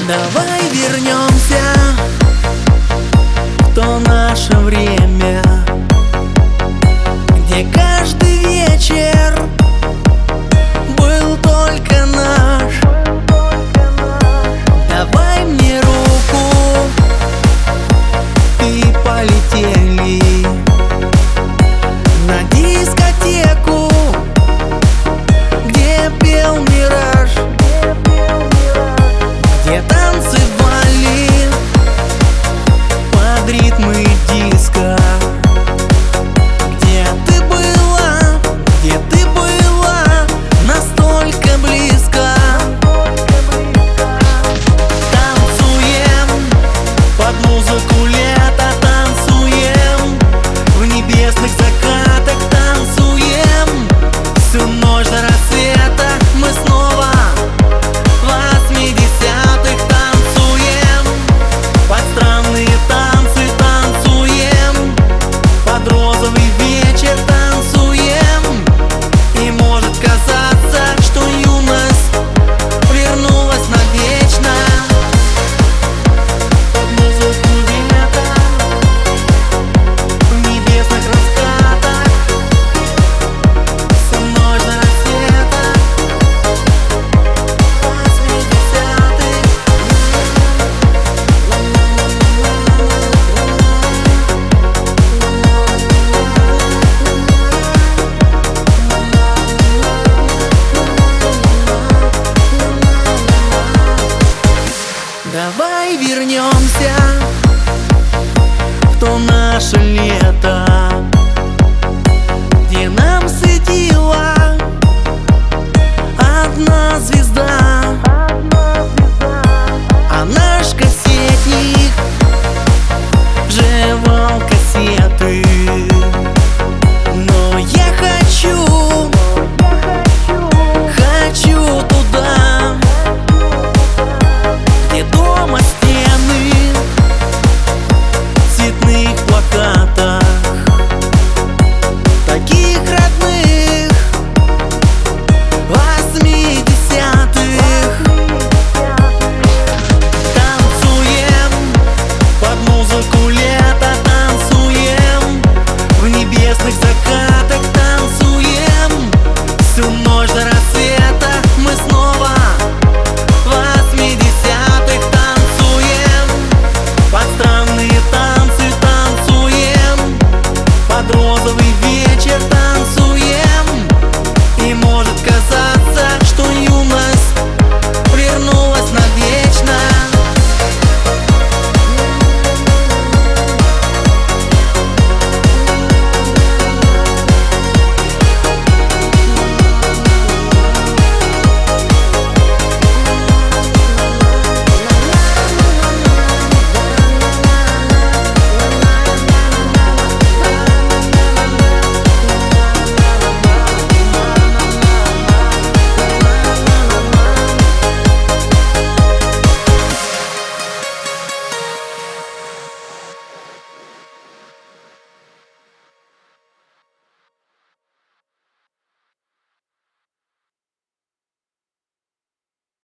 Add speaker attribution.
Speaker 1: Давай вернемся в то наше время, где каждый вечер был только наш. Давай мне руку и полетели на дискотеку, где пел Мираж, где танцевали под ритмы диска. Где ты была настолько близко. Танцуем под музыку лета, танцуем в небесных закатах, танцуем всю ночь до рассвета. Мы снова в 80-х танцуем под странные танцы, танцуем под розовый вечер, танцуем. И может казаться, что юность вернулась навечно. Под музыку лета в небесных раскатах всю ночь до рассвета. 80-х. Давай вернемся в то наше лето, где нам светила одна звезда.